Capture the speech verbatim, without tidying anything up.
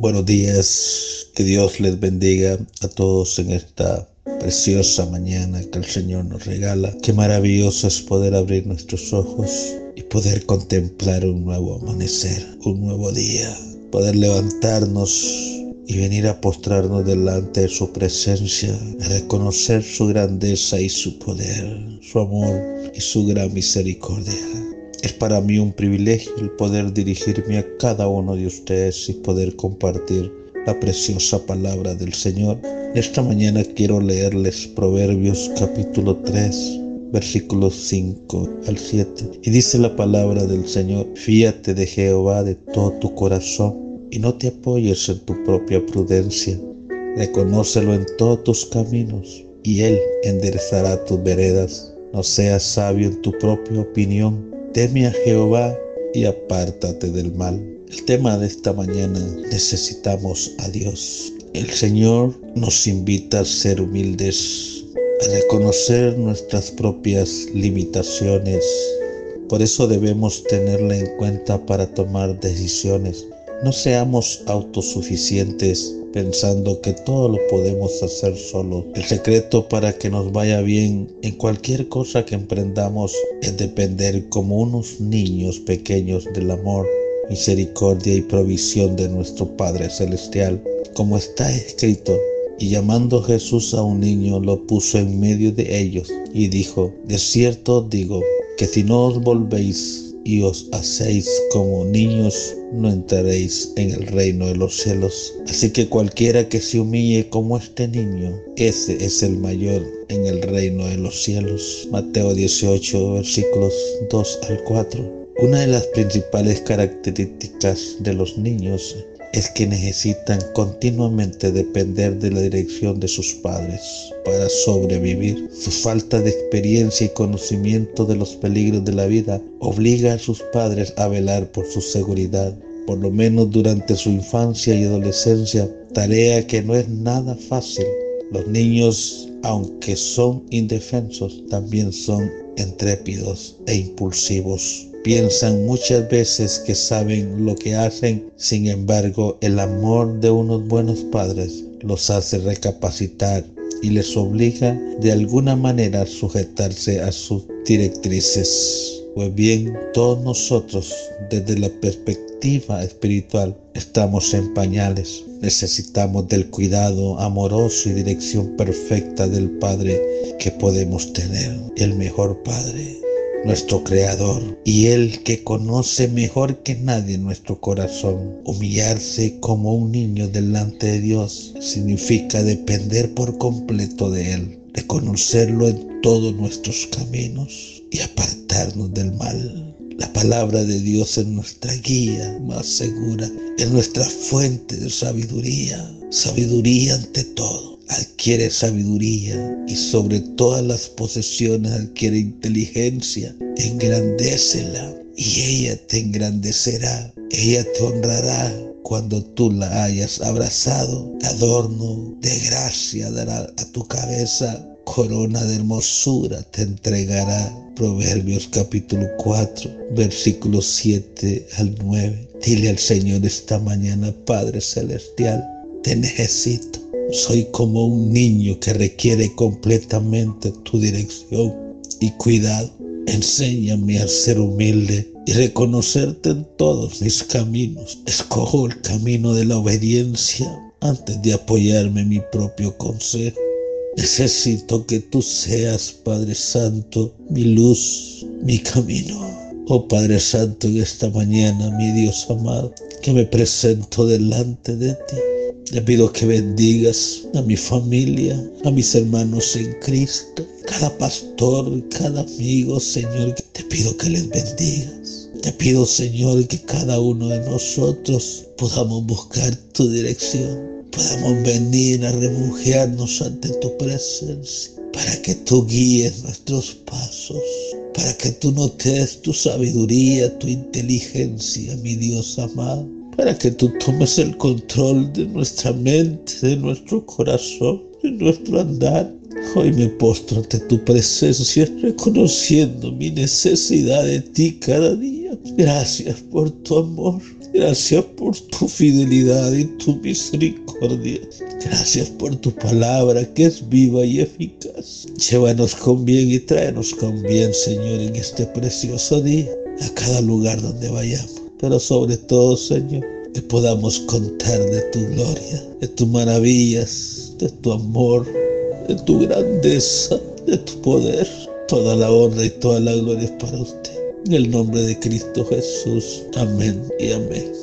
Buenos días, que Dios les bendiga a todos en esta preciosa mañana que el Señor nos regala. Qué maravilloso es poder abrir nuestros ojos y poder contemplar un nuevo amanecer, un nuevo día, poder levantarnos y venir a postrarnos delante de su presencia, a reconocer su grandeza y su poder, su amor y su gran misericordia. Es para mí un privilegio el poder dirigirme a cada uno de ustedes y poder compartir la preciosa palabra del Señor. Esta mañana quiero leerles Proverbios capítulo tres, versículos cinco al siete. Y dice la palabra del Señor: Fíate de Jehová de todo tu corazón y no te apoyes en tu propia prudencia. Reconócelo en todos tus caminos y Él enderezará tus veredas. No seas sabio en tu propia opinión. Teme a Jehová y apártate del mal. El tema de esta mañana: necesitamos a Dios. El Señor nos invita a ser humildes, a reconocer nuestras propias limitaciones. Por eso debemos tenerla en cuenta para tomar decisiones. No seamos autosuficientes pensando que todo lo podemos hacer solos. El secreto para que nos vaya bien en cualquier cosa que emprendamos es depender como unos niños pequeños del amor, misericordia y provisión de nuestro Padre Celestial. Como está escrito: y llamando Jesús a un niño, lo puso en medio de ellos y dijo: de cierto os digo que si no os volvéis y os hacéis como niños, no entraréis en el reino de los cielos. Así que cualquiera que se humille como este niño, ese es el mayor en el reino de los cielos. Mateo dieciocho, versículos dos al cuatro. Una de las principales características de los niños es que necesitan continuamente depender de la dirección de sus padres para sobrevivir. Su falta de experiencia y conocimiento de los peligros de la vida obliga a sus padres a velar por su seguridad, por lo menos durante su infancia y adolescencia, tarea que no es nada fácil. Los niños, aunque son indefensos, también son intrépidos e impulsivos. Piensan muchas veces que saben lo que hacen. Sin embargo, el amor de unos buenos padres los hace recapacitar y les obliga de alguna manera a sujetarse a sus directrices. Pues bien, todos nosotros, desde la perspectiva espiritual, estamos en pañales. Necesitamos del cuidado amoroso y dirección perfecta del Padre que podemos tener, el mejor Padre, nuestro Creador, y Él que conoce mejor que nadie nuestro corazón. Humillarse como un niño delante de Dios significa depender por completo de Él, reconocerlo en todos nuestros caminos y apartarnos del mal. La palabra de Dios es nuestra guía más segura, es nuestra fuente de sabiduría, sabiduría ante todo. Adquiere sabiduría y sobre todas las posesiones adquiere inteligencia. Engrandécela y ella te engrandecerá. Ella te honrará cuando tú la hayas abrazado. Adorno de gracia dará a tu cabeza. Corona de hermosura te entregará. Proverbios capítulo cuatro, versículos siete al nueve. Dile al Señor esta mañana: Padre Celestial, te necesito. Soy como un niño que requiere completamente tu dirección y cuidado. Enséñame a ser humilde y reconocerte en todos mis caminos. Escojo el camino de la obediencia antes de apoyarme en mi propio consejo. Necesito que tú seas, Padre Santo, mi luz, mi camino. Oh Padre Santo, en esta mañana, mi Dios amado, que me presento delante de ti. Te pido que bendigas a mi familia, a mis hermanos en Cristo, cada pastor, cada amigo, Señor, que te pido que les bendigas. Te pido, Señor, que cada uno de nosotros podamos buscar tu dirección, podamos venir a refugiarnos ante tu presencia, para que tú guíes nuestros pasos, para que tú nos des tu sabiduría, tu inteligencia, mi Dios amado, para que tú tomes el control de nuestra mente, de nuestro corazón, de nuestro andar. Hoy me postro ante tu presencia, reconociendo mi necesidad de ti cada día. Gracias por tu amor, Gracias por tu fidelidad y tu misericordia. Gracias por tu palabra que es viva y eficaz. Llévanos con bien y tráenos con bien, Señor, en este precioso día, a cada lugar donde vayamos. Pero sobre todo, Señor, que podamos contar de tu gloria, de tus maravillas, de tu amor, de tu grandeza, de tu poder. Toda la honra y toda la gloria es para usted. En el nombre de Cristo Jesús. Amén y amén.